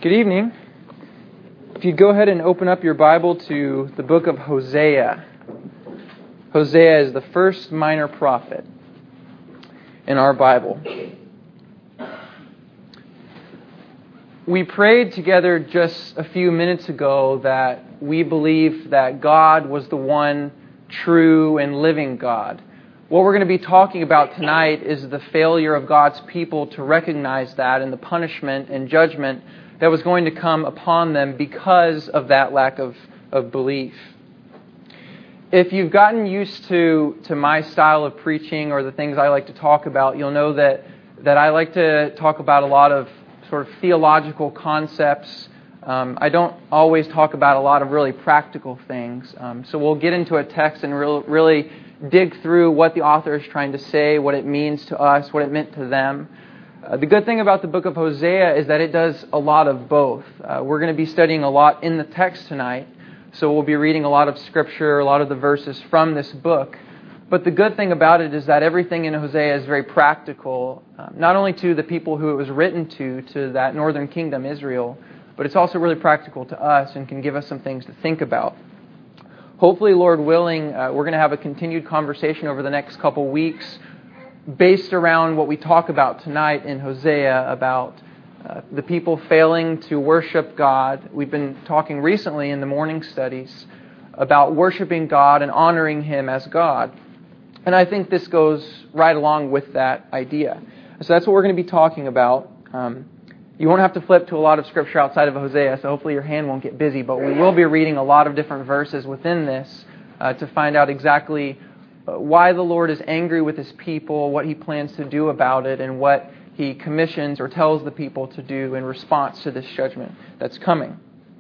Good evening. If you'd go ahead and open up your Bible to the book of Hosea. Hosea is the first minor prophet in our Bible. We prayed together just a few minutes ago that we believe that God was the one true and living God. What we're going to be talking about tonight is the failure of God's people to recognize that and the punishment and judgment that was going to come upon them because of that lack of belief. If you've gotten used to my style of preaching or the things I like to talk about, you'll know that I like to talk about a lot of sort of theological concepts. I don't always talk about a lot of really practical things. So we'll get into a text and really dig through what the author is trying to say, what it means to us, what it meant to them. The good thing about the book of Hosea is that it does a lot of both. We're going to be studying a lot in the text tonight, so we'll be reading a lot of scripture, a lot of the verses from this book. But the good thing about it is that everything in Hosea is very practical, not only to the people who it was written to that northern kingdom, Israel, but it's also really practical to us and can give us some things to think about. Hopefully, Lord willing, we're going to have a continued conversation over the next couple weeks based around what we talk about tonight in Hosea about the people failing to worship God. We've been talking recently in the morning studies about worshiping God and honoring Him as God. And I think this goes right along with that idea. So that's what we're going to be talking about. You won't have to flip to a lot of scripture outside of Hosea, so hopefully your hand won't get busy, but we will be reading a lot of different verses within this to find out exactly why the Lord is angry with His people, what He plans to do about it, and what He commissions or tells the people to do in response to this judgment that's coming.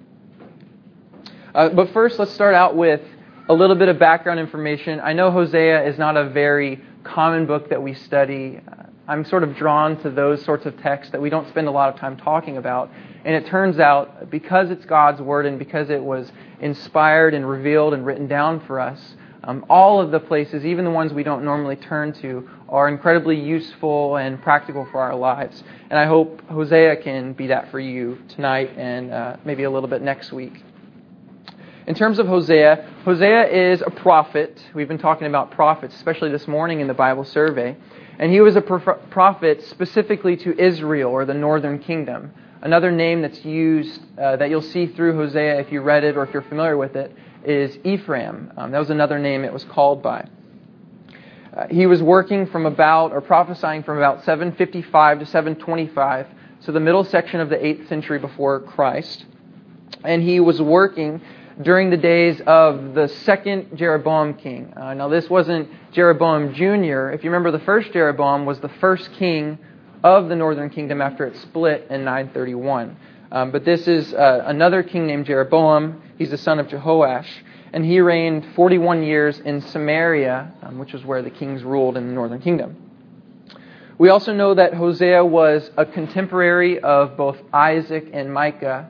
But first, let's start out with a little bit of background information. I know Hosea is not a very common book that we study. I'm sort of drawn to those sorts of texts that we don't spend a lot of time talking about. And it turns out, because it's God's Word and because it was inspired and revealed and written down for us, all of the places, even the ones we don't normally turn to, are incredibly useful and practical for our lives. And I hope Hosea can be that for you tonight and maybe a little bit next week. In terms of Hosea, Hosea is a prophet. We've been talking about prophets, especially this morning in the Bible survey. And he was a prophet specifically to Israel, or the northern kingdom. Another name that's used that you'll see through Hosea if you read it or if you're familiar with it is Ephraim. That was another name it was called by. He was working from prophesying from about 755 to 725, so the middle section of the 8th century before Christ. And he was working during the days of the second Jeroboam king. Now this wasn't Jeroboam Jr. If you remember, the first Jeroboam was the first king of the northern kingdom after it split in 931. But this is another king named Jeroboam. He's the son of Jehoash. And he reigned 41 years in Samaria, which is where the kings ruled in the northern kingdom. We also know that Hosea was a contemporary of both Isaac and Micah.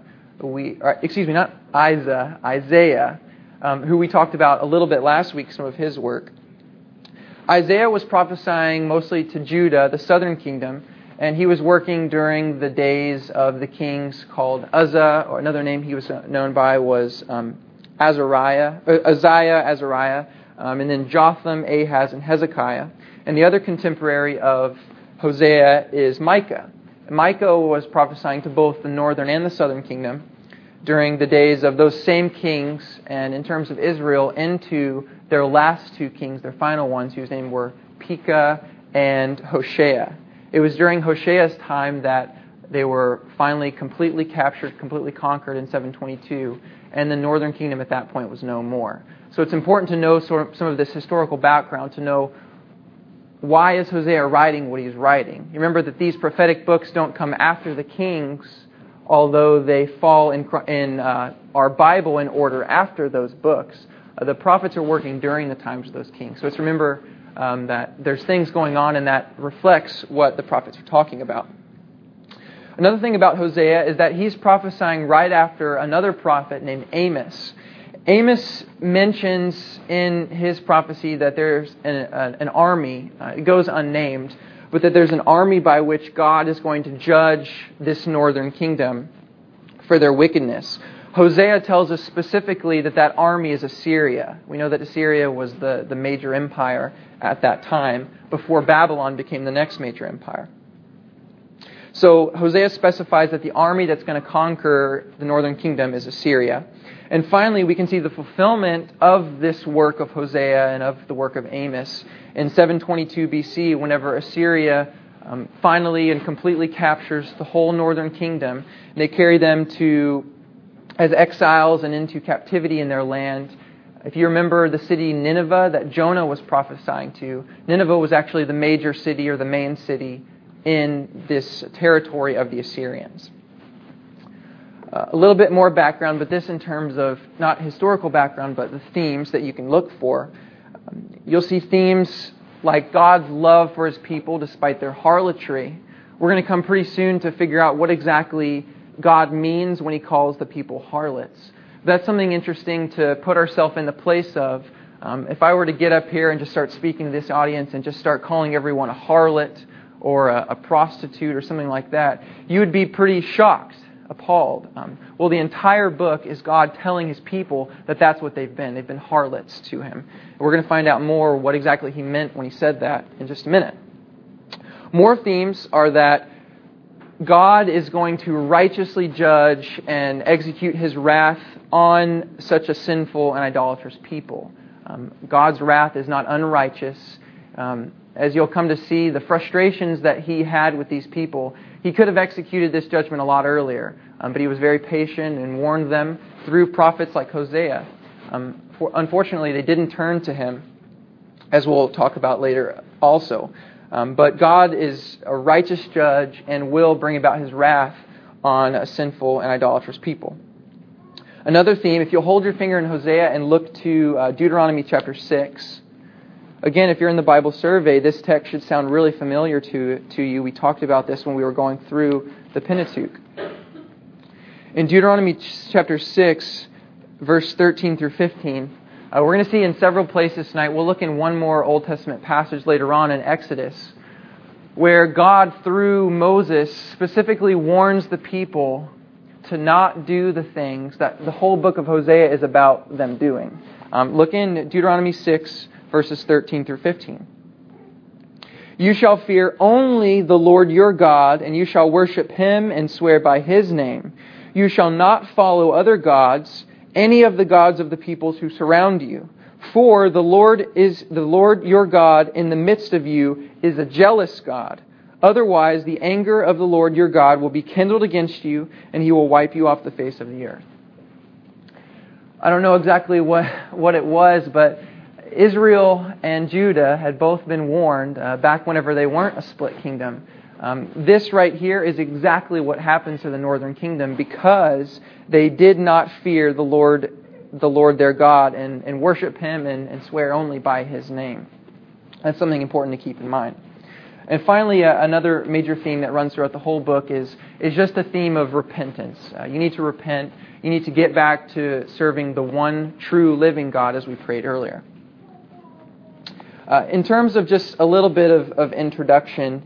Isaiah, who we talked about a little bit last week, some of his work. Isaiah was prophesying mostly to Judah, the southern kingdom, and he was working during the days of the kings called Uzzah, or another name he was known by was Azariah, and then Jotham, Ahaz, and Hezekiah. And the other contemporary of Hosea is Micah. Micah was prophesying to both the northern and the southern kingdom during the days of those same kings, and in terms of Israel, into their last two kings, their final ones, whose names were Pekah and Hoshea. It was during Hoshea's time that they were finally completely captured, completely conquered in 722, and the northern kingdom at that point was no more. So it's important to know some of this historical background, to know why is Hosea writing what he's writing. You remember that these prophetic books don't come after the kings, although they fall in our Bible in order after those books. The prophets are working during the times of those kings. So let's remember that there's things going on, and that reflects what the prophets are talking about. Another thing about Hosea is that he's prophesying right after another prophet named Amos. Amos mentions in his prophecy that there's an army, it goes unnamed, but that there's an army by which God is going to judge this northern kingdom. for their wickedness. Hosea tells us specifically that army is Assyria. We know that Assyria was the major empire at that time before Babylon became the next major empire. So Hosea specifies that the army that's going to conquer the northern kingdom is Assyria. And finally, we can see the fulfillment of this work of Hosea and of the work of Amos in 722 BC, whenever Assyria finally and completely captures the whole northern kingdom. They carry them as exiles and into captivity in their land. If you remember the city Nineveh that Jonah was prophesying to, Nineveh was actually the major city or the main city in this territory of the Assyrians. A little bit more background, but this in terms of not historical background, but the themes that you can look for. You'll see themes like God's love for His people despite their harlotry. We're going to come pretty soon to figure out what exactly God means when He calls the people harlots. That's something interesting to put ourselves in the place of. If I were to get up here and just start speaking to this audience and just start calling everyone a harlot or a prostitute or something like that, you would be pretty shocked, appalled. Well, the entire book is God telling His people that that's what they've been. They've been harlots to Him. We're going to find out more what exactly He meant when He said that in just a minute. More themes are that God is going to righteously judge and execute His wrath on such a sinful and idolatrous people. God's wrath is not unrighteous. As you'll come to see, the frustrations that He had with these people, He could have executed this judgment a lot earlier, but He was very patient and warned them through prophets like Hosea. Unfortunately, they didn't turn to Him, as we'll talk about later also. But God is a righteous judge and will bring about His wrath on a sinful and idolatrous people. Another theme, if you'll hold your finger in Hosea and look to Deuteronomy chapter 6. Again, if you're in the Bible survey, this text should sound really familiar to you. We talked about this when we were going through the Pentateuch. In Deuteronomy chapter 6, verse 13 through 15, we're going to see in several places tonight. We'll look in one more Old Testament passage later on in Exodus, where God, through Moses, specifically warns the people to not do the things that the whole book of Hosea is about them doing. Look in Deuteronomy 6, verses 13 through 15. You shall fear only the Lord your God, and you shall worship Him and swear by His name. You shall not follow other gods, any of the gods of the peoples who surround you. For the Lord your God in the midst of you is a jealous God. Otherwise, the anger of the Lord your God will be kindled against you, and He will wipe you off the face of the earth. I don't know exactly what it was, but Israel and Judah had both been warned back whenever they weren't a split kingdom. This right here is exactly what happens to the northern kingdom because they did not fear the Lord their God and worship Him and swear only by His name. That's something important to keep in mind. And finally, another major theme that runs throughout the whole book is just the theme of repentance. You need to repent. You need to get back to serving the one true living God as we prayed earlier. In terms of just a little bit of introduction,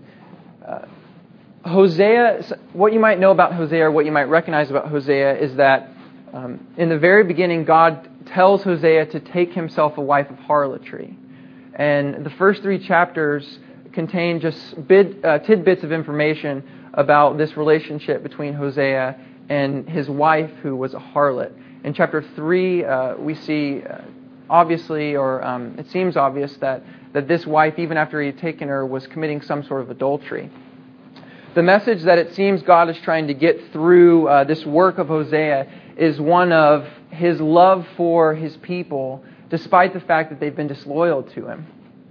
Hosea, what you might know about Hosea or what you might recognize about Hosea is that in the very beginning, God tells Hosea to take himself a wife of harlotry. And the first 3 chapters contain just tidbits of information about this relationship between Hosea and his wife, who was a harlot. In chapter 3, we see obviously, or it seems obvious that this wife, even after he had taken her, was committing some sort of adultery. The message that it seems God is trying to get through this work of Hosea is one of His love for His people, despite the fact that they've been disloyal to Him.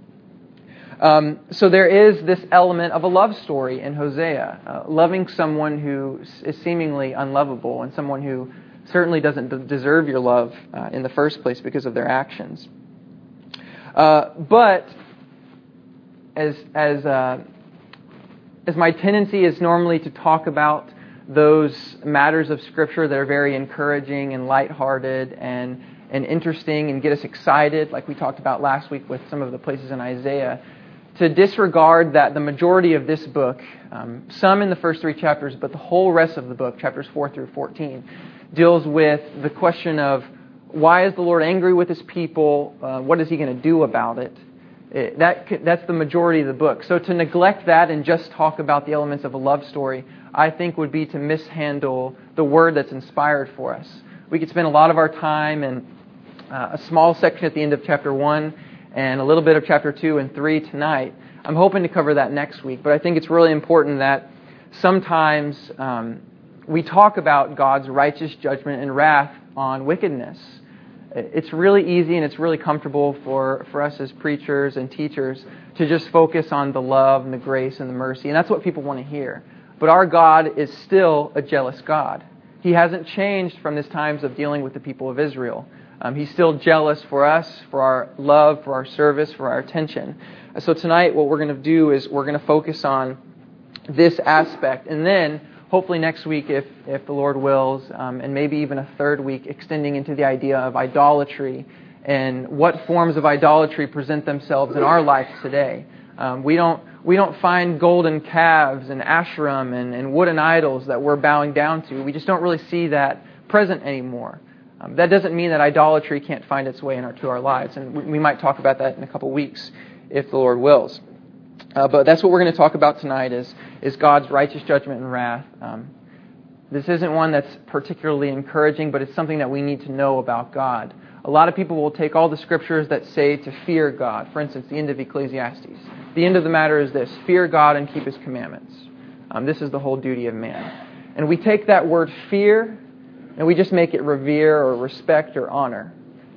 So there is this element of a love story in Hosea, loving someone who is seemingly unlovable and someone who certainly doesn't deserve your love in the first place because of their actions. But as my tendency is normally to talk about those matters of Scripture that are very encouraging and lighthearted and interesting and get us excited, like we talked about last week with some of the places in Isaiah, to disregard that the majority of this book, some in the first 3 chapters, but the whole rest of the book, chapters 4 through 14, deals with the question of why is the Lord angry with His people? What is He going to do about it? That's the majority of the book. So to neglect that and just talk about the elements of a love story, I think would be to mishandle the word that's inspired for us. We could spend a lot of our time in a small section at the end of chapter 1 and a little bit of chapter 2 and 3 tonight. I'm hoping to cover that next week, but I think it's really important that sometimes we talk about God's righteous judgment and wrath on wickedness. It's really easy and it's really comfortable for us as preachers and teachers to just focus on the love and the grace and the mercy, and that's what people want to hear. But our God is still a jealous God. He hasn't changed from His times of dealing with the people of Israel. He's still jealous for us, for our love, for our service, for our attention. So tonight what we're going to do is we're going to focus on this aspect, and then hopefully next week, if the Lord wills, and maybe even a third week, extending into the idea of idolatry and what forms of idolatry present themselves in our life today. We don't find golden calves and Asherim and wooden idols that we're bowing down to. We just don't really see that present anymore. That doesn't mean that idolatry can't find its way into our lives, and we might talk about that in a couple weeks if the Lord wills. But that's what we're going to talk about tonight is God's righteous judgment and wrath. This isn't one that's particularly encouraging, but it's something that we need to know about God. A lot of people will take all the scriptures that say to fear God. For instance, the end of Ecclesiastes. The end of the matter is this: fear God and keep His commandments. This is the whole duty of man. And we take that word fear and we just make it revere or respect or honor.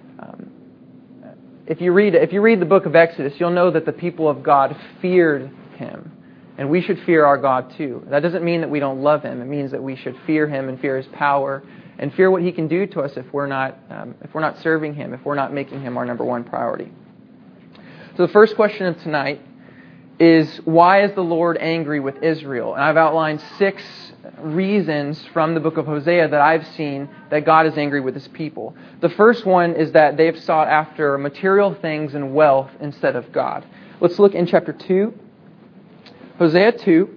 If you read the book of Exodus, you'll know that the people of God feared Him. And we should fear our God too. That doesn't mean that we don't love Him. It means that we should fear Him and fear His power and fear what He can do to us if we're not serving Him, if we're not making Him our number one priority. So the first question of tonight is, why is the Lord angry with Israel? And I've outlined 6 reasons from the book of Hosea that I've seen that God is angry with His people. The first one is that they have sought after material things and wealth instead of God. Let's look in chapter 2. Hosea 2.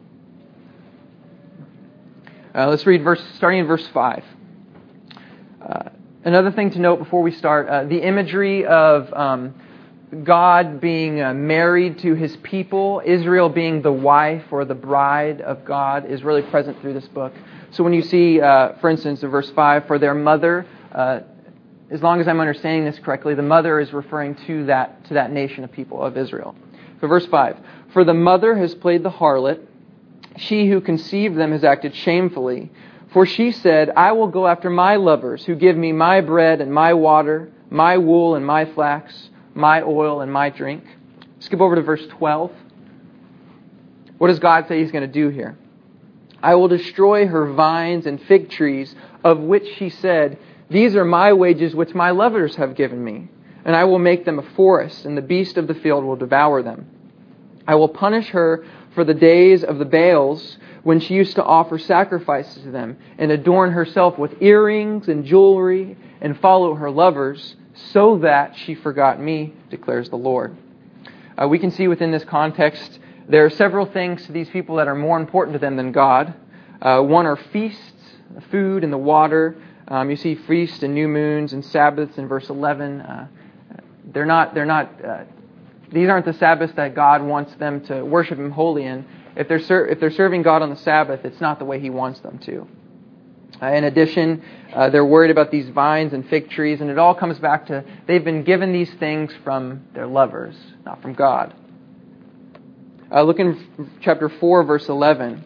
Let's read starting in verse 5. Another thing to note before we start, the imagery of God being married to His people, Israel being the wife or the bride of God, is really present through this book. So when you see, for instance, in verse 5, for their mother, as long as I'm understanding this correctly, the mother is referring to that nation of people of Israel. So verse 5, for the mother has played the harlot, she who conceived them has acted shamefully. For she said, I will go after my lovers who give me my bread and my water, my wool and my flax, my oil and my drink. Skip over to verse 12. What does God say He's going to do here? I will destroy her vines and fig trees, of which she said, these are my wages which my lovers have given me. And I will make them a forest, and the beast of the field will devour them. I will punish her for the days of the Baals, when she used to offer sacrifices to them, and adorn herself with earrings and jewelry, and follow her lovers, so that she forgot me, declares the Lord. We can see within this context, there are several things to these people that are more important to them than God. One are feasts, the food and the water. You see feasts and new moons and Sabbaths in verse 11. These aren't the Sabbaths that God wants them to worship Him wholly in. If they're serving God on the Sabbath, it's not the way He wants them to. In addition, they're worried about these vines and fig trees, and it all comes back to they've been given these things from their lovers, not from God. Look in chapter 4, verse 11.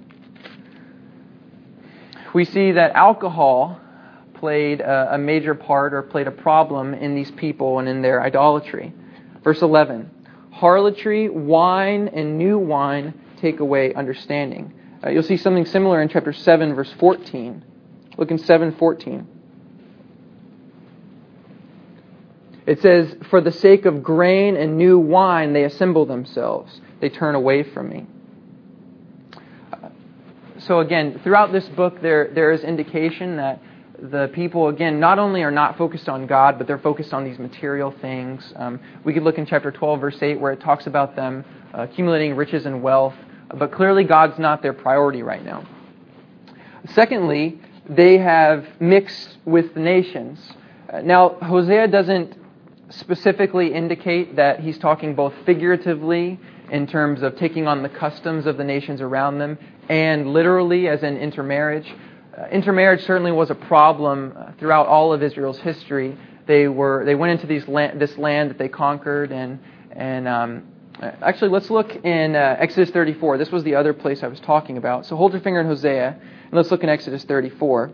We see that alcohol played a major part or played a problem in these people and in their idolatry. Verse 11, harlotry, wine, and new wine take away understanding. You'll see something similar in chapter 7, verse 14. Look in 7:14. It says, for the sake of grain and new wine, they assemble themselves. They turn away from me. So again, throughout this book, there is indication that the people, again, not only are not focused on God, but they're focused on these material things. We could look in chapter 12, verse 8, where it talks about them accumulating riches and wealth, but clearly God's not their priority right now. Secondly, they have mixed with the nations. Now, Hosea doesn't specifically indicate that he's talking both figuratively in terms of taking on the customs of the nations around them and literally as in intermarriage. Intermarriage certainly was a problem throughout all of Israel's history. They went into this land that they conquered, and actually let's look in Exodus 34. This was the other place I was talking about. So hold your finger in Hosea, and let's look in Exodus 34.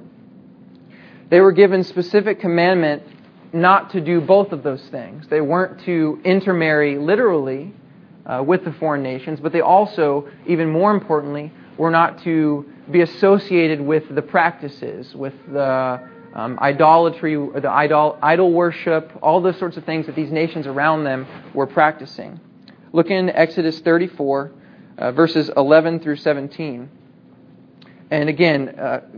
They were given specific commandment not to do both of those things. They weren't to intermarry literally with the foreign nations, but they also, even more importantly, were not to be associated with the practices, with the idolatry, the idol worship, all those sorts of things that these nations around them were practicing. Look in Exodus 34, verses 11 through 17. And again,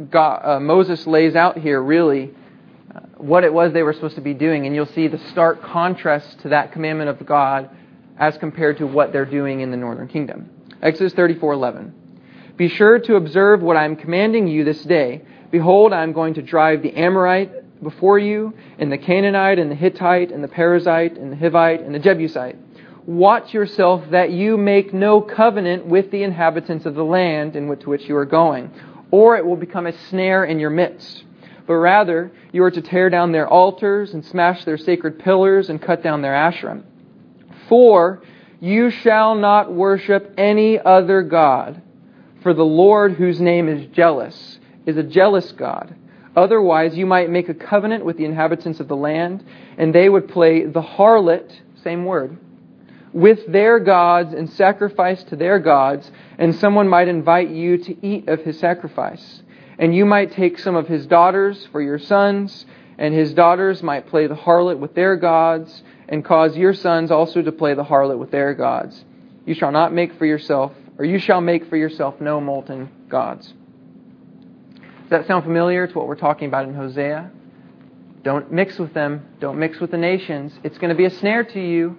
Moses lays out here really what it was they were supposed to be doing, and you'll see the stark contrast to that commandment of God as compared to what they're doing in the northern kingdom. Exodus 34:11. Be sure to observe what I am commanding you this day. Behold, I am going to drive the Amorite before you, and the Canaanite, and the Hittite, and the Perizzite, and the Hivite, and the Jebusite. Watch yourself that you make no covenant with the inhabitants of the land to which you are going, or it will become a snare in your midst. But rather, you are to tear down their altars, and smash their sacred pillars, and cut down their Asherim. For you shall not worship any other god, for the Lord, whose name is jealous, is a jealous God. Otherwise, you might make a covenant with the inhabitants of the land, and they would play the harlot, same word, with their gods and sacrifice to their gods, and someone might invite you to eat of his sacrifice. And you might take some of his daughters for your sons, and his daughters might play the harlot with their gods, and cause your sons also to play the harlot with their gods. You shall make for yourself no molten gods. Does that sound familiar to what we're talking about in Hosea? Don't mix with them. Don't mix with the nations. It's going to be a snare to you.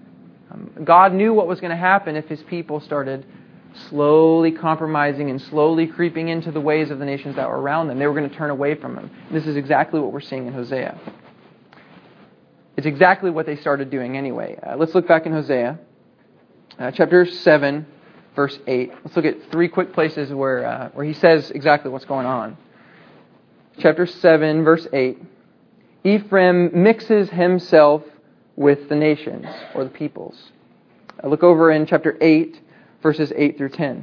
God knew what was going to happen if His people started slowly compromising and slowly creeping into the ways of the nations that were around them. They were going to turn away from Him. This is exactly what we're seeing in Hosea. It's exactly what they started doing anyway. Let's look back in Hosea, chapter 7, verse 8. Let's look at three quick places where he says exactly what's going on. Chapter 7, verse 8. Ephraim mixes himself with the nations, or the peoples. Look over in chapter 8, verses 8 through 10.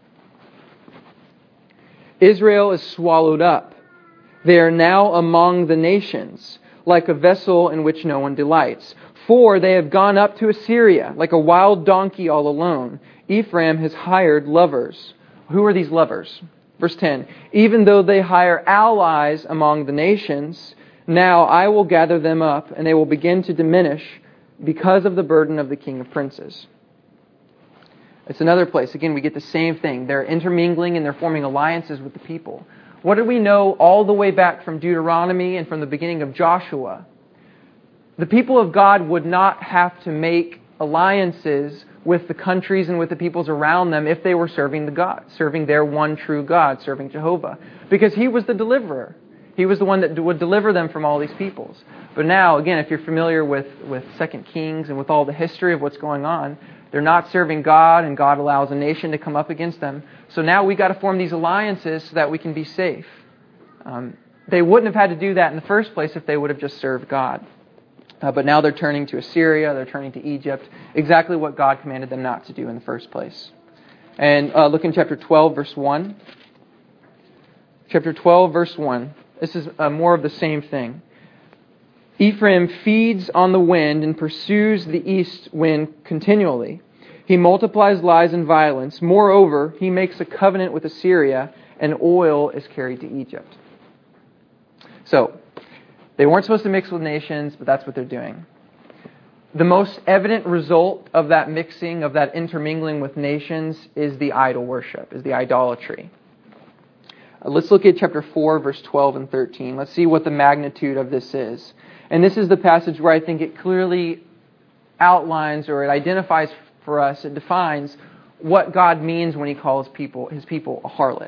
Israel is swallowed up. They are now among the nations, like a vessel in which no one delights. For they have gone up to Assyria, like a wild donkey all alone. Ephraim has hired lovers. Who are these lovers? Verse 10. Even though they hire allies among the nations, now I will gather them up, and they will begin to diminish because of the burden of the king of princes. It's another place. Again, we get the same thing. They're intermingling and they're forming alliances with the people. What do we know all the way back from Deuteronomy and from the beginning of Joshua? The people of God would not have to make alliances with the countries and with the peoples around them if they were serving the God, serving their one true God, serving Jehovah. Because He was the deliverer. He was the one that would deliver them from all these peoples. But now, again, if you're familiar with 2 Kings and with all the history of what's going on, they're not serving God, and God allows a nation to come up against them. So now we've got to form these alliances so that we can be safe. They wouldn't have had to do that in the first place if they would have just served God. But now they're turning to Assyria, they're turning to Egypt, exactly what God commanded them not to do in the first place. And look in chapter 12, verse 1. Chapter 12, verse 1. This is more of the same thing. Ephraim feeds on the wind and pursues the east wind continually. He multiplies lies and violence. Moreover, he makes a covenant with Assyria, and oil is carried to Egypt. So, they weren't supposed to mix with nations, but that's what they're doing. The most evident result of that mixing, of that intermingling with nations, is the idol worship, is the idolatry. Let's look at chapter 4, verse 12 and 13. Let's see what the magnitude of this is. And this is the passage where I think it clearly outlines, or it identifies for us, it defines what God means when He calls His people a harlot.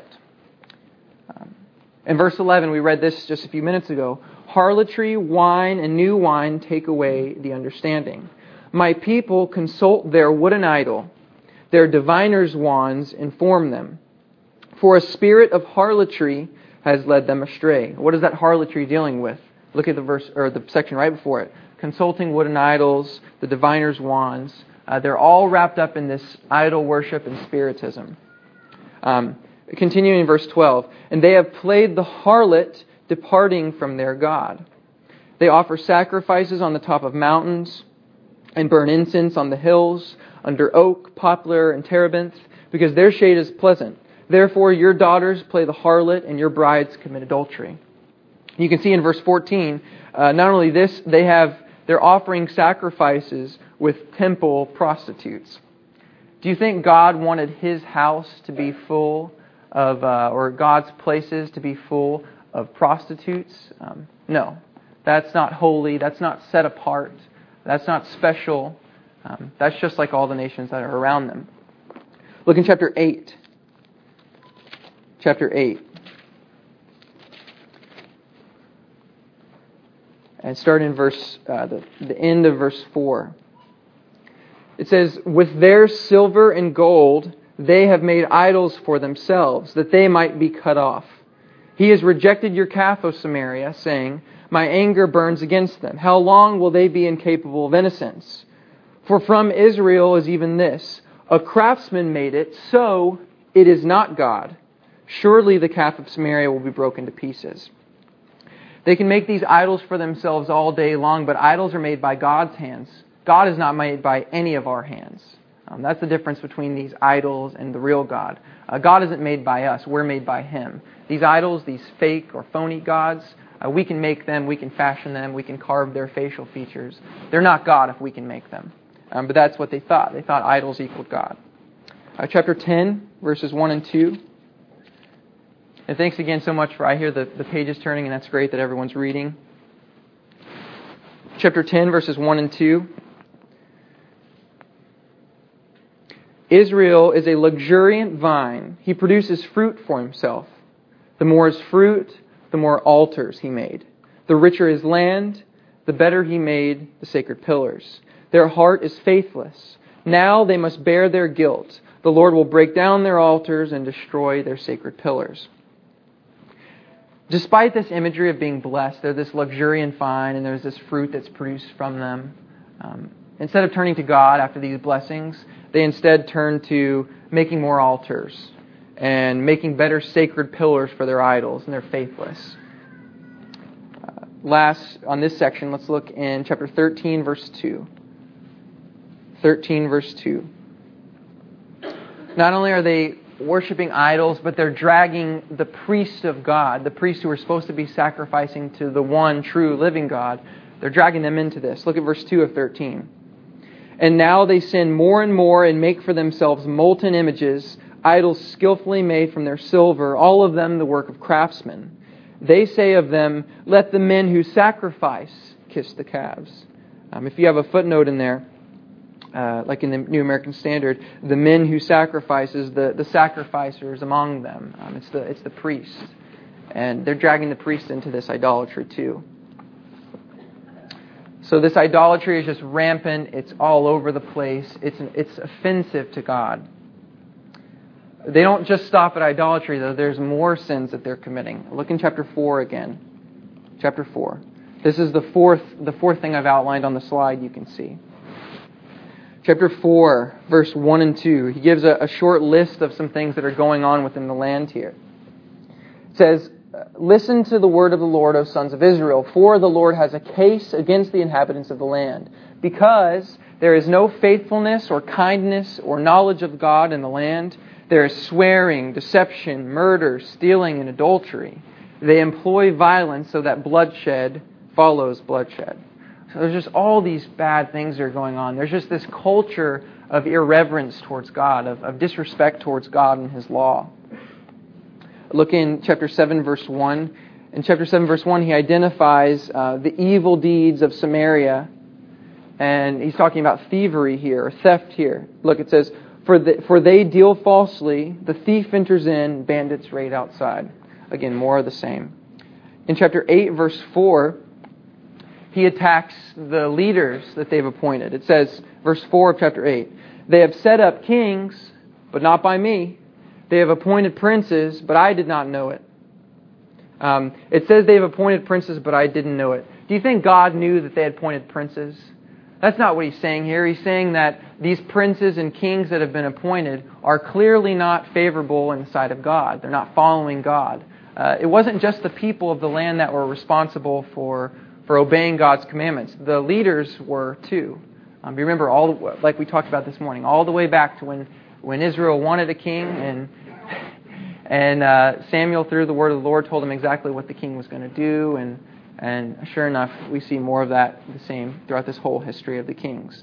In verse 11, we read this just a few minutes ago. Harlotry, wine, and new wine take away the understanding. My people consult their wooden idol. Their diviners' wands inform them. For a spirit of harlotry has led them astray. What is that harlotry dealing with? Look at the verse, or the section right before it. Consulting wooden idols, the diviners' wands. They're all wrapped up in this idol worship and spiritism. Continuing in verse 12. And they have played the harlot, departing from their God. They offer sacrifices on the top of mountains and burn incense on the hills, under oak, poplar, and terebinth, because their shade is pleasant. Therefore your daughters play the harlot, and your brides commit adultery. You can see in verse 14, not only this, they're offering sacrifices with temple prostitutes. Do you think God wanted His house to be full of, or God's places to be full of prostitutes? No. That's not holy. That's not set apart. That's not special. That's just like all the nations that are around them. Look in chapter 8. Chapter 8. And start in verse the end of verse 4. It says, with their silver and gold they have made idols for themselves, that they might be cut off. He has rejected your calf, O Samaria, saying, my anger burns against them. How long will they be incapable of innocence? For from Israel is even this, a craftsman made it, so it is not God. Surely the calf of Samaria will be broken to pieces. They can make these idols for themselves all day long, but idols are made by God's hands. God is not made by any of our hands. That's the difference between these idols and the real God. God isn't made by us. We're made by Him. These idols, these fake or phony gods, we can make them, we can fashion them, we can carve their facial features. They're not God if we can make them. But that's what they thought. They thought idols equaled God. Chapter 10, verses 1 and 2. And thanks again so much for, I hear the pages turning, and that's great that everyone's reading. Chapter 10, verses 1 and 2. Israel is a luxuriant vine. He produces fruit for himself. The more his fruit, the more altars he made. The richer his land, the better he made the sacred pillars. Their heart is faithless. Now they must bear their guilt. The Lord will break down their altars and destroy their sacred pillars. Despite this imagery of being blessed, they're this luxuriant vine and there's this fruit that's produced from them. Instead of turning to God after these blessings, they instead turn to making more altars and making better sacred pillars for their idols, and they're faithless. Last, on this section, let's look in chapter 13, verse 2. 13, verse 2. Not only are they worshiping idols, but they're dragging the priest of God, the priests who are supposed to be sacrificing to the one true living God. They're dragging them into this. Look at verse 2 of 13. And now they sin more and more and make for themselves molten images, idols skillfully made from their silver, all of them the work of craftsmen. They say of them, let the men who sacrifice kiss the calves. If you have a footnote in there, like in the New American Standard, the men who sacrifices, the sacrificers among them. It's the priest. And they're dragging the priest into this idolatry too. So this idolatry is just rampant. It's all over the place. It's offensive to God. They don't just stop at idolatry, though. There's more sins that they're committing. Look in chapter 4 again. Chapter 4. This is the fourth thing I've outlined on the slide you can see. Chapter 4, verse 1 and 2. He gives a short list of some things that are going on within the land here. It says, listen to the word of the Lord, O sons of Israel, for the Lord has a case against the inhabitants of the land, because there is no faithfulness or kindness or knowledge of God in the land. There is swearing, deception, murder, stealing, and adultery. They employ violence so that bloodshed follows bloodshed. So there's just all these bad things that are going on. There's just this culture of irreverence towards God, of disrespect towards God and His law. Look in chapter 7, verse 1. In chapter 7, verse 1, he identifies the evil deeds of Samaria. And he's talking about thievery here, or theft here. Look, it says, For they deal falsely, the thief enters in, bandits raid outside. Again, more of the same. In chapter 8, verse 4, he attacks the leaders that they've appointed. It says, verse 4 of chapter 8, They have set up kings, but not by me. They have appointed princes, but I did not know it. It says they have appointed princes, but I didn't know it. Do you think God knew that they had appointed princes? That's not what he's saying here. He's saying that these princes and kings that have been appointed are clearly not favorable in the sight of God. They're not following God. It wasn't just the people of the land that were responsible for obeying God's commandments. The leaders were too. Remember, like we talked about this morning, all the way back to when Israel wanted a king, and Samuel, through the word of the Lord, told him exactly what the king was going to do, and sure enough, we see more of that the same throughout this whole history of the kings.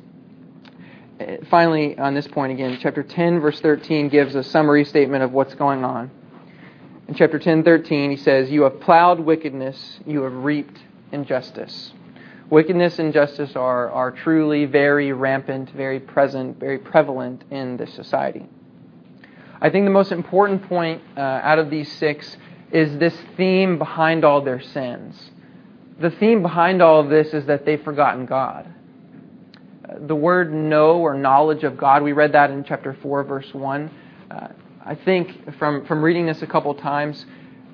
Finally, on this point again, chapter 10, verse 13 gives a summary statement of what's going on. In chapter 10:13, he says, You have plowed wickedness, you have reaped injustice. Wickedness and injustice are truly very rampant, very present, very prevalent in this society. I think the most important point out of these 6 is this theme behind all their sins. The theme behind all of this is that they've forgotten God. The word know or knowledge of God, we read that in chapter 4, verse 1. I think from reading this a couple times,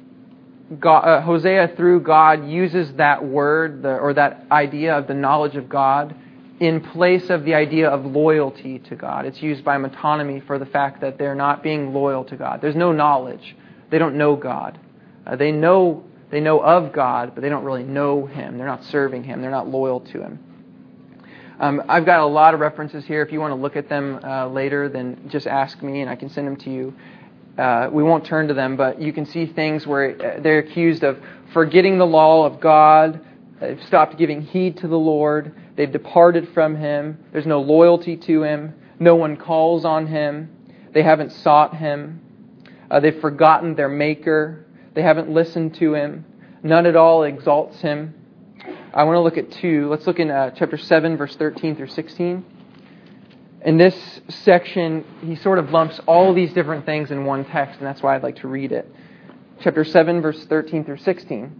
Hosea, through God, uses that word or that idea of the knowledge of God in place of the idea of loyalty to God. It's used by metonymy for the fact that they're not being loyal to God. There's no knowledge. They don't know God. They know of God, but they don't really know Him. They're not serving Him. They're not loyal to Him. I've got a lot of references here. If you want to look at them later, then just ask me and I can send them to you. We won't turn to them, but you can see things where they're accused of forgetting the law of God. They've stopped giving heed to the Lord. They've departed from Him. There's no loyalty to Him. No one calls on Him. They haven't sought Him. They've forgotten their Maker. They haven't listened to Him. None at all exalts Him. I want to look at 2. Let's look in chapter 7, verse 13 through 16. In this section, he sort of lumps all these different things in one text, and that's why I'd like to read it. Chapter 7, verse 13 through 16.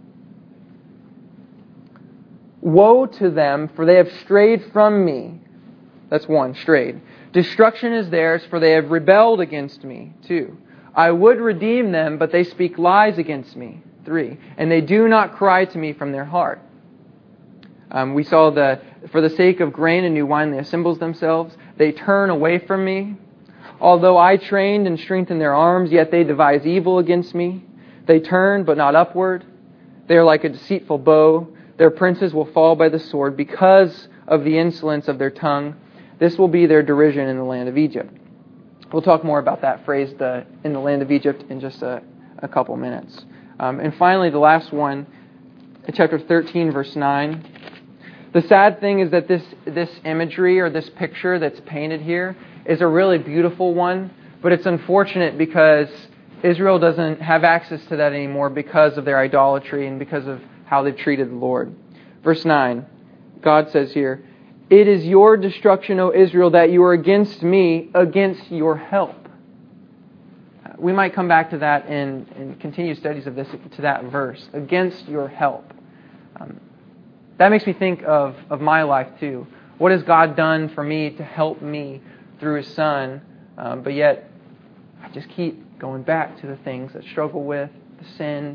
Woe to them, for they have strayed from me. That's 1, strayed. Destruction is theirs, for they have rebelled against me. 2. I would redeem them, but they speak lies against me. 3. And they do not cry to me from their heart. We saw for the sake of grain and new wine, they assemble themselves. They turn away from me. Although I trained and strengthened their arms, yet they devise evil against me. They turn, but not upward. They are like a deceitful bow. Their princes will fall by the sword because of the insolence of their tongue. This will be their derision in the land of Egypt. We'll talk more about that phrase, in the land of Egypt, in just a couple minutes. And finally, the last one, in chapter 13, verse 9. The sad thing is that this imagery or this picture that's painted here is a really beautiful one, but it's unfortunate because Israel doesn't have access to that anymore because of their idolatry and because of how they've treated the Lord. Verse 9, God says here, It is your destruction, O Israel, that you are against me, against your help. We might come back to that in continued studies of this, to that verse, against your help. That makes me think of my life too. What has God done for me to help me through His Son? But yet, I just keep going back to the things that I struggle with, the sins.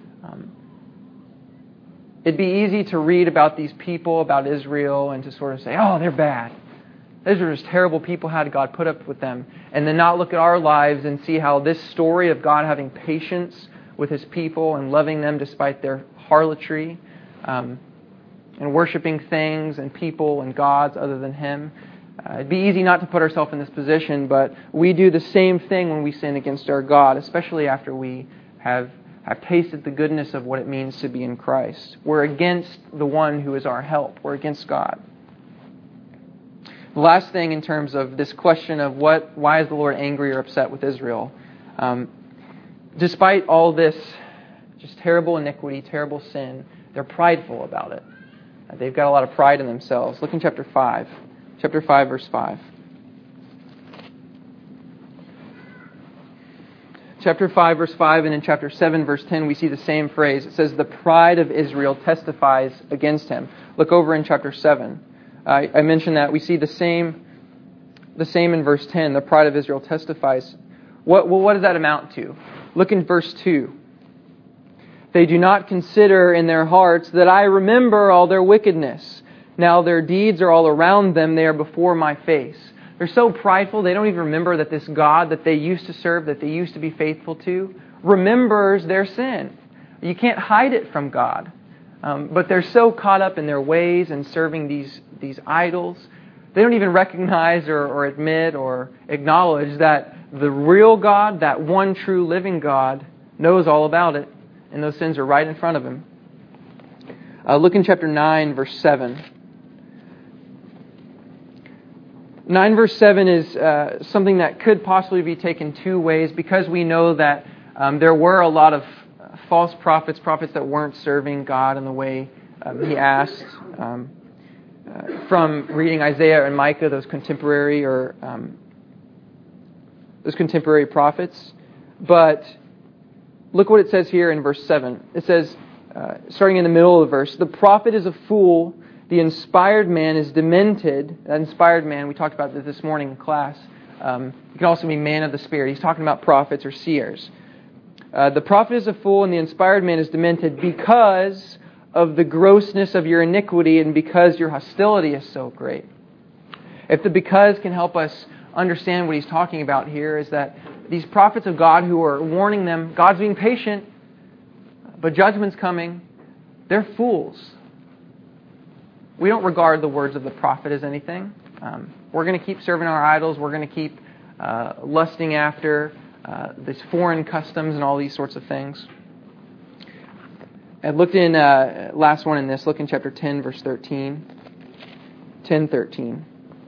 It'd be easy to read about these people, about Israel, and to sort of say, oh, they're bad. Those are just terrible people. How did God put up with them? And then not look at our lives and see how this story of God having patience with His people and loving them despite their harlotry, and worshiping things and people and gods other than Him. It'd be easy not to put ourselves in this position, but we do the same thing when we sin against our God, especially after we have tasted the goodness of what it means to be in Christ. We're against the one who is our help. We're against God. The last thing in terms of this question of why is the Lord angry or upset with Israel? despite all this just terrible iniquity, terrible sin, they're prideful about it. They've got a lot of pride in themselves. Look in chapter 5. Chapter 5, verse 5. Chapter 5, verse 5, and in chapter 7, verse 10, we see the same phrase. It says, the pride of Israel testifies against him. Look over in chapter 7. I mentioned that. We see the same in verse 10. The pride of Israel testifies. What does that amount to? Look in verse 2. They do not consider in their hearts that I remember all their wickedness. Now their deeds are all around them. They are before my face. They're so prideful, they don't even remember that this God that they used to serve, that they used to be faithful to, remembers their sin. You can't hide it from God. But they're so caught up in their ways and serving these idols, they don't even recognize or admit or acknowledge that the real God, that one true living God, knows all about it. And those sins are right in front of him. Look in chapter 9, verse 7. 9 verse 7 is something that could possibly be taken two ways, because we know that there were a lot of false prophets that weren't serving God in the way He asked. From reading Isaiah and Micah, those contemporary prophets. But look what it says here in verse 7. It says, starting in the middle of the verse, the prophet is a fool, the inspired man is demented. That inspired man, we talked about this morning in class. It can also be man of the Spirit. He's talking about prophets or seers. The prophet is a fool and the inspired man is demented because of the grossness of your iniquity and because your hostility is so great. If the because can help us understand what he's talking about here, is that these prophets of God who are warning them, God's being patient, but judgment's coming, they're fools. We don't regard the words of the prophet as anything. We're going to keep serving our idols. We're going to keep lusting after these foreign customs and all these sorts of things. I looked in, last one in this, look in chapter 10, verse 13. 10:13.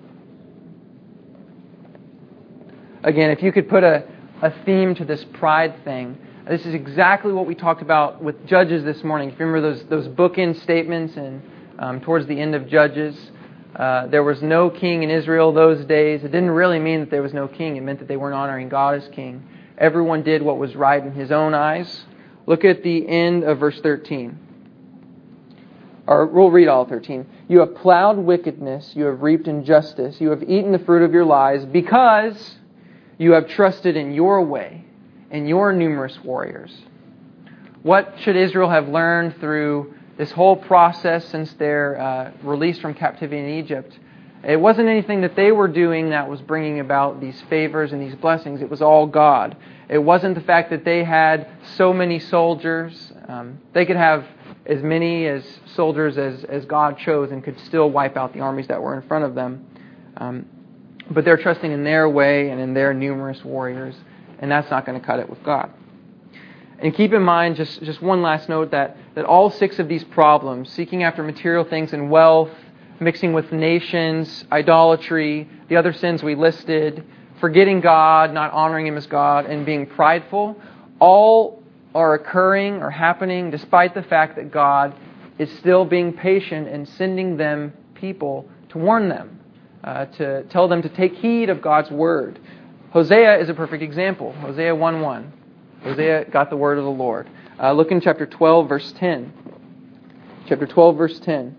Again, if you could put a theme to this pride thing, this is exactly what we talked about with Judges this morning. If you remember those bookend statements and towards the end of Judges, there was no king in Israel those days. It didn't really mean that there was no king. It meant that they weren't honoring God as king. Everyone did what was right in his own eyes. Look at the end of verse 13. Or we'll read all 13. You have plowed wickedness, you have reaped injustice, you have eaten the fruit of your lies, because you have trusted in your way and your numerous warriors. What should Israel have learned through this whole process since their release from captivity in Egypt? It wasn't anything that they were doing that was bringing about these favors and these blessings. It was all God. It wasn't the fact that they had so many soldiers. They could have as many as soldiers as God chose and could still wipe out the armies that were in front of them. But they're trusting in their way and in their numerous warriors, and that's not going to cut it with God. And keep in mind, just one last note, that all six of these problems, seeking after material things and wealth, mixing with nations, idolatry, the other sins we listed, forgetting God, not honoring Him as God, and being prideful, all are occurring or happening despite the fact that God is still being patient and sending them people to warn them, to tell them to take heed of God's word. Hosea is a perfect example. Hosea 1:1. Hosea got the word of the Lord. Look in chapter 12, verse 10. Chapter 12, verse 10.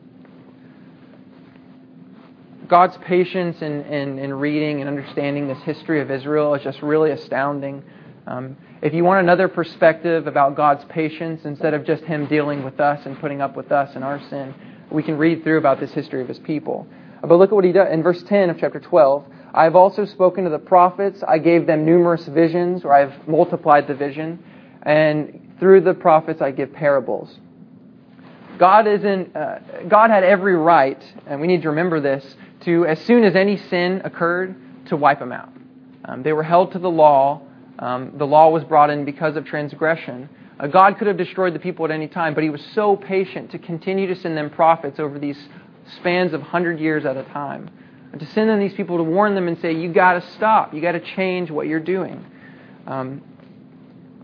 God's patience in reading and understanding this history of Israel is just really astounding. If you want another perspective about God's patience, instead of just Him dealing with us and putting up with us and our sin, we can read through about this history of His people. But look at what He does in verse 10 of chapter 12. I have also spoken to the prophets. I gave them numerous visions, or I have multiplied the vision. And through the prophets I give parables. God had every right, and we need to remember this, to, as soon as any sin occurred, to wipe them out. They were held to the law. The law was brought in because of transgression. God could have destroyed the people at any time, but He was so patient to continue to send them prophets over these spans of 100 years at a time. And to send them these people to warn them and say, you got to stop. You got to change what you're doing.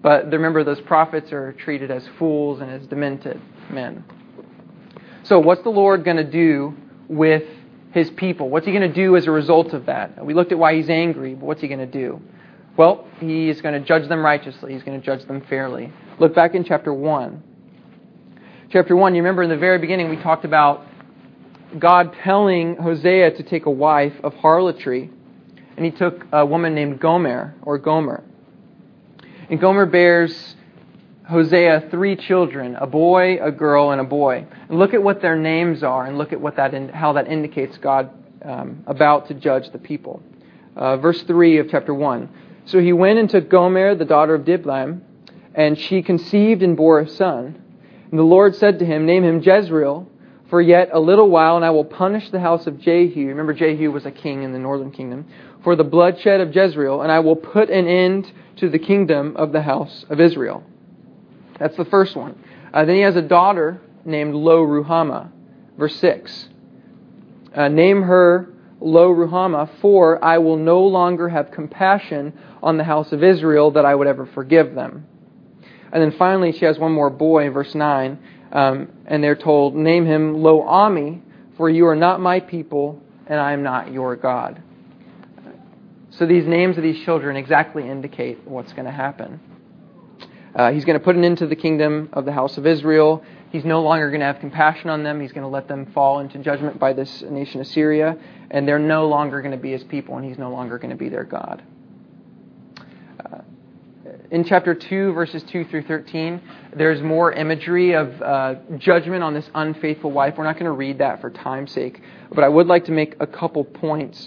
But remember, those prophets are treated as fools and as demented men. So what's the Lord going to do with His people? What's He going to do as a result of that? We looked at why He's angry, but what's He going to do? Well, He is going to judge them righteously. He's going to judge them fairly. Look back in chapter 1. Chapter 1, you remember in the very beginning we talked about God telling Hosea to take a wife of harlotry. And he took a woman named Gomer. And Gomer bears Hosea 3 children, a boy, a girl, and a boy. And look at what their names are, and look at how that indicates God about to judge the people. Verse 3 of chapter 1. So he went and took Gomer, the daughter of Diblaim, and she conceived and bore a son. And the Lord said to him, name him Jezreel, for yet a little while, and I will punish the house of Jehu. Remember, Jehu was a king in the northern kingdom. For the bloodshed of Jezreel, and I will put an end to the kingdom of the house of Israel. That's the first one. Then he has a daughter named Lo-Ruhamah. Verse 6. Name her Lo-Ruhamah, for I will no longer have compassion on the house of Israel, that I would ever forgive them. And then finally she has one more boy, verse 9. And they're told, name him Lo-Ami, for you are not my people, and I am not your God. So these names of these children exactly indicate what's going to happen. He's going to put an end to the kingdom of the house of Israel. He's no longer going to have compassion on them. He's going to let them fall into judgment by this nation Assyria. And they're no longer going to be His people, and He's no longer going to be their God. In chapter 2, verses 2 through 13, there's more imagery of judgment on this unfaithful wife. We're not going to read that for time's sake, but I would like to make a couple points.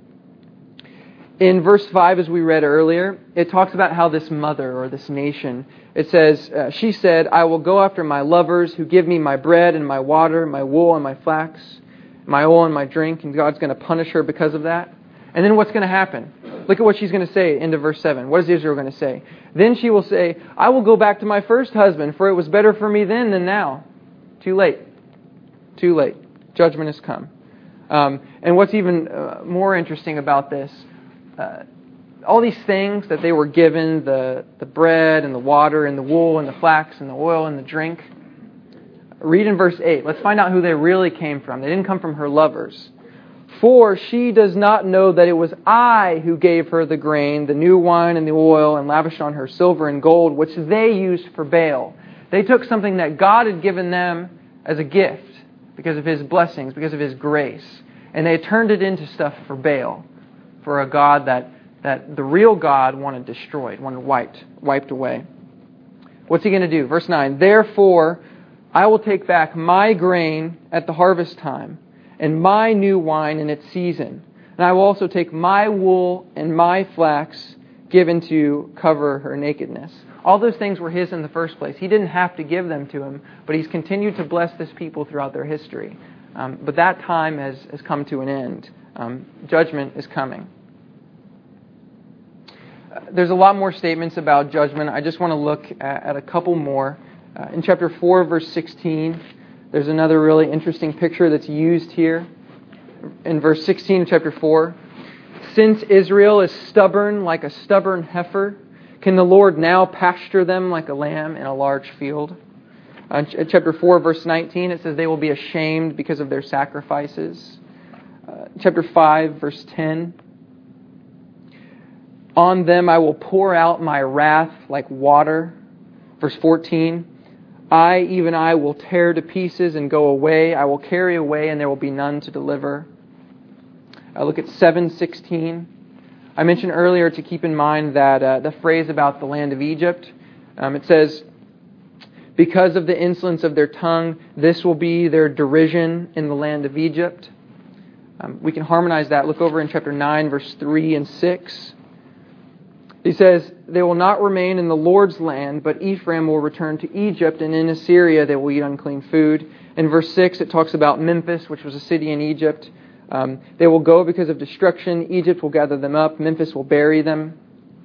In verse 5, as we read earlier, it talks about how this mother or this nation, it says, she said, I will go after my lovers who give me my bread and my water, my wool and my flax, my oil and my drink, and God's going to punish her because of that. And then what's going to happen? Look at what she's going to say into verse 7. What is Israel going to say? Then she will say, I will go back to my first husband, for it was better for me then than now. Too late. Too late. Judgment has come. And what's even more interesting about this, all these things that they were given, the bread and the water and the wool and the flax and the oil and the drink. Read in verse 8. Let's find out who they really came from. They didn't come from her lovers. For she does not know that it was I who gave her the grain, the new wine and the oil, and lavished on her silver and gold, which they used for Baal. They took something that God had given them as a gift because of His blessings, because of His grace, and they turned it into stuff for Baal, for a God that the real God wanted destroyed, wanted wiped away. What's He going to do? Verse 9, therefore I will take back my grain at the harvest time, and my new wine in its season. And I will also take my wool and my flax given to cover her nakedness. All those things were His in the first place. He didn't have to give them to Him, but He's continued to bless this people throughout their history. But that time has come to an end. Judgment is coming. There's a lot more statements about judgment. I just want to look at a couple more. In chapter 4, verse 16, there's another really interesting picture that's used here. In verse 16 of chapter 4, since Israel is stubborn like a stubborn heifer, can the Lord now pasture them like a lamb in a large field? In chapter 4, verse 19, it says they will be ashamed because of their sacrifices. Chapter 5, verse 10, on them I will pour out my wrath like water. Verse 14, even I will tear to pieces and go away. I will carry away and there will be none to deliver. Look at 7:16. I mentioned earlier to keep in mind that the phrase about the land of Egypt. It says, because of the insolence of their tongue, this will be their derision in the land of Egypt. We can harmonize that. Look over in chapter 9, verse 3 and 6. He says, they will not remain in the Lord's land, but Ephraim will return to Egypt, and in Assyria they will eat unclean food. In verse 6, it talks about Memphis, which was a city in Egypt. They will go because of destruction. Egypt will gather them up. Memphis will bury them.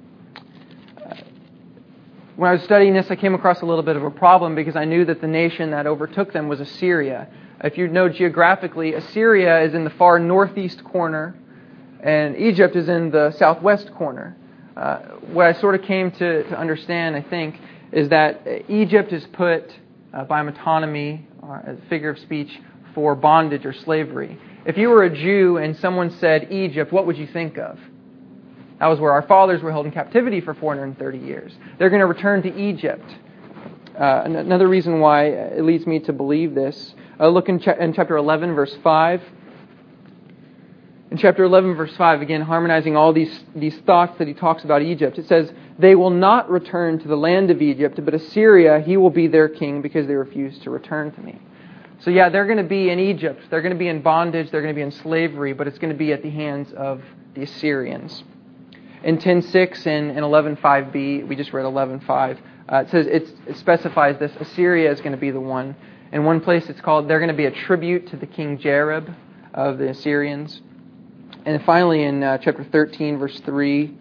When I was studying this, I came across a little bit of a problem because I knew that the nation that overtook them was Assyria. If you know geographically, Assyria is in the far northeast corner, and Egypt is in the southwest corner. what I sort of came to understand, I think, is that Egypt is put by metonymy, or as a figure of speech, for bondage or slavery. If you were a Jew and someone said Egypt, what would you think of? That was where our fathers were held in captivity for 430 years. They're going to return to Egypt. Another reason why it leads me to believe this, look in chapter 11, verse 5. In chapter 11, verse 5, again, harmonizing all these thoughts that he talks about Egypt, it says, "They will not return to the land of Egypt, but Assyria, he will be their king because they refused to return to me." So yeah, they're going to be in Egypt. They're going to be in bondage. They're going to be in slavery, but it's going to be at the hands of the Assyrians. In 10.6 and 11.5b, we just read 11.5, it says it specifies this. Assyria is going to be the one. In one place it's called, they're going to be a tribute to the king Jareb of the Assyrians. And finally in chapter 13, verse 3,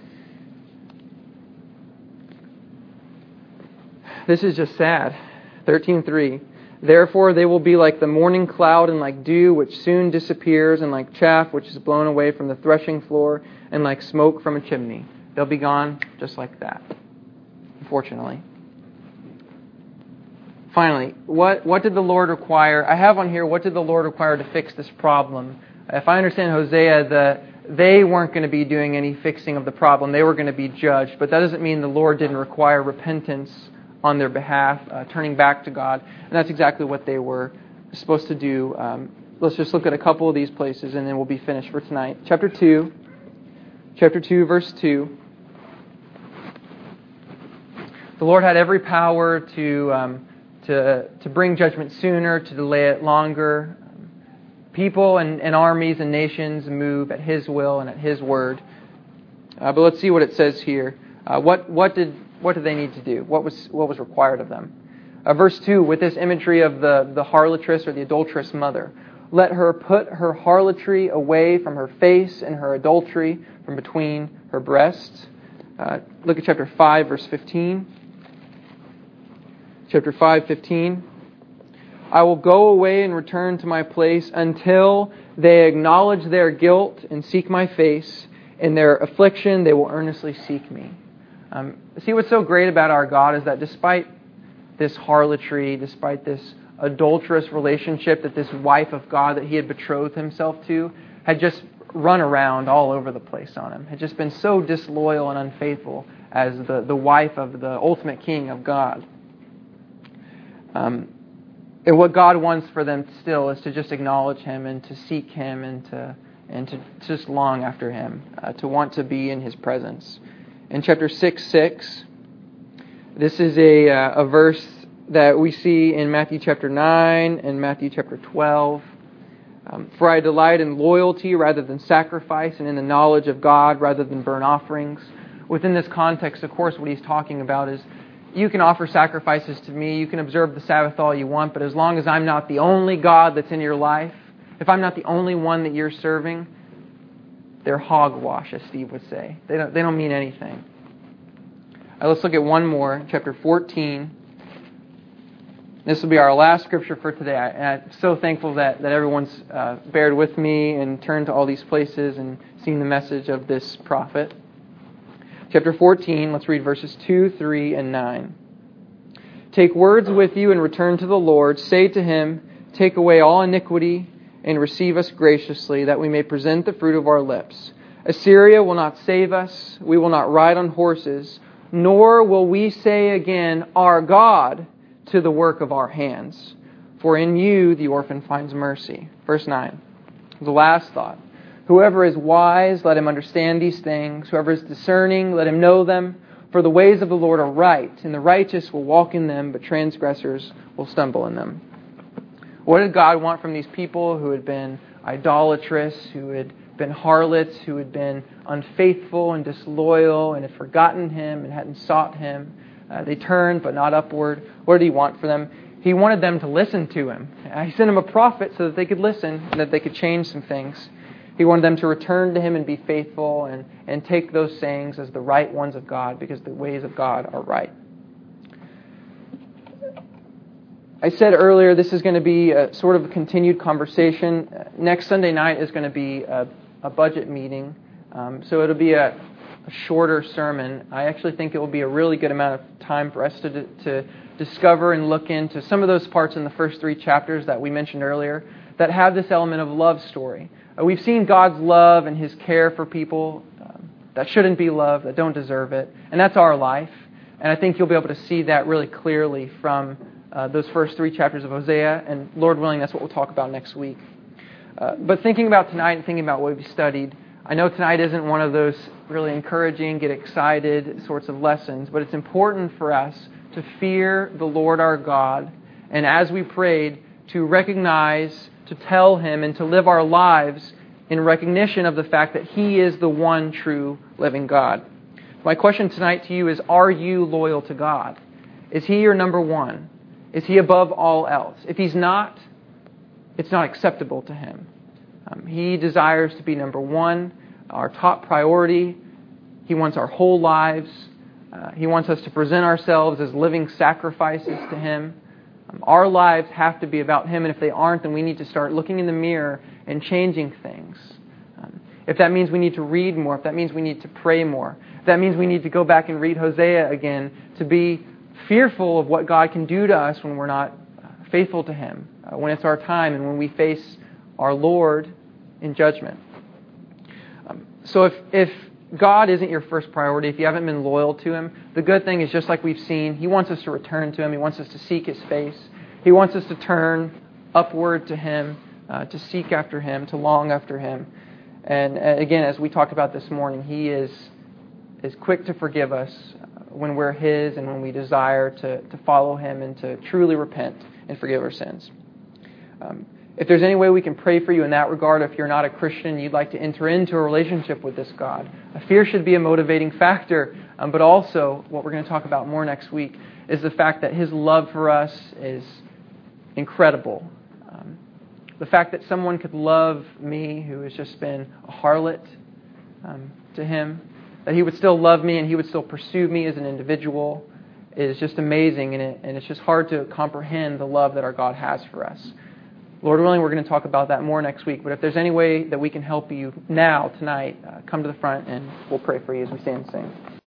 this is just sad. 13.3, "Therefore they will be like the morning cloud and like dew which soon disappears, and like chaff which is blown away from the threshing floor, and like smoke from a chimney." They'll be gone just like that, unfortunately. Finally, what did the Lord require? I have on here, what did the Lord require to fix this problem? If I understand Hosea, they weren't going to be doing any fixing of the problem. They were going to be judged. But that doesn't mean the Lord didn't require repentance on their behalf, turning back to God. And that's exactly what they were supposed to do. Let's just look at a couple of these places and then we'll be finished for tonight. Chapter 2, verse 2. The Lord had every power to bring judgment sooner, to delay it longer. People and armies and nations move at His will and at His word. But let's see what it says here. What did they need to do? What was required of them? Verse 2, with this imagery of the harlotress or the adulterous mother. "Let her put her harlotry away from her face and her adultery from between her breasts." Look at chapter 5, verse 15. Chapter 5:15. "I will go away and return to my place until they acknowledge their guilt and seek my face. In their affliction they will earnestly seek me." See, what's so great about our God is that despite this harlotry, despite this adulterous relationship that this wife of God that He had betrothed Himself to had just run around all over the place on Him, had just been so disloyal and unfaithful as the wife of the ultimate King of God. And what God wants for them still is to just acknowledge Him and to seek Him and to just long after Him, to want to be in His presence. In chapter 6:6, this is a verse that we see in Matthew chapter 9 and Matthew chapter 12. "For I delight in loyalty rather than sacrifice, and in the knowledge of God rather than burnt offerings." Within this context, of course, what He's talking about is you can offer sacrifices to me, you can observe the Sabbath all you want, but as long as I'm not the only God that's in your life, if I'm not the only one that you're serving, they're hogwash, as Steve would say. They don't mean anything. Let's look at one more, chapter 14. This will be our last scripture for today. I'm so thankful that everyone's bared with me and turned to all these places and seen the message of this prophet. Chapter 14, let's read verses 2, 3, and 9. "Take words with you and return to the Lord. Say to Him, take away all iniquity and receive us graciously, that we may present the fruit of our lips. Assyria will not save us. We will not ride on horses, nor will we say again, 'Our God,' to the work of our hands. For in you the orphan finds mercy." Verse 9, the last thought. "Whoever is wise, let him understand these things. Whoever is discerning, let him know them. For the ways of the Lord are right, and the righteous will walk in them, but transgressors will stumble in them." What did God want from these people who had been idolatrous, who had been harlots, who had been unfaithful and disloyal and had forgotten Him and hadn't sought Him? They turned, but not upward. What did He want for them? He wanted them to listen to Him. He sent them a prophet so that they could listen and that they could change some things. He wanted them to return to Him and be faithful and take those sayings as the right ones of God, because the ways of God are right. I said earlier this is going to be a sort of a continued conversation. Next Sunday night is going to be a budget meeting. So it'll be a shorter sermon. I actually think it will be a really good amount of time for us to discover and look into some of those parts in the first 3 chapters that we mentioned earlier that have this element of love story. We've seen God's love and His care for people that shouldn't be loved, that don't deserve it, and that's our life. And I think you'll be able to see that really clearly from those first 3 chapters of Hosea, and Lord willing, that's what we'll talk about next week. But thinking about tonight and thinking about what we've studied, I know tonight isn't one of those really encouraging, get excited sorts of lessons, but it's important for us to fear the Lord our God, and as we prayed, to recognize, to tell Him, and to live our lives in recognition of the fact that He is the one true living God. My question tonight to you is, are you loyal to God? Is He your number one? Is He above all else? If He's not, it's not acceptable to Him. He desires to be number one, our top priority. He wants our whole lives. He wants us to present ourselves as living sacrifices to Him. Our lives have to be about Him, and if they aren't, then we need to start looking in the mirror and changing things. If that means we need to read more, if that means we need to pray more, if that means we need to go back and read Hosea again to be fearful of what God can do to us when we're not faithful to Him, when it's our time and when we face our Lord in judgment. So if God isn't your first priority, if you haven't been loyal to Him, the good thing is, just like we've seen, He wants us to return to Him. He wants us to seek His face. He wants us to turn upward to Him, to seek after Him, to long after Him. And again, as we talked about this morning, He is quick to forgive us when we're His and when we desire to follow Him and to truly repent and forgive our sins. If there's any way we can pray for you in that regard, if you're not a Christian and you'd like to enter into a relationship with this God, fear should be a motivating factor, but also what we're going to talk about more next week is the fact that His love for us is incredible. The fact that someone could love me who has just been a harlot to Him, that He would still love me and He would still pursue me as an individual is just amazing, and it's just hard to comprehend the love that our God has for us. Lord willing, we're going to talk about that more next week, but if there's any way that we can help you now, tonight, come to the front and we'll pray for you as we stand and sing.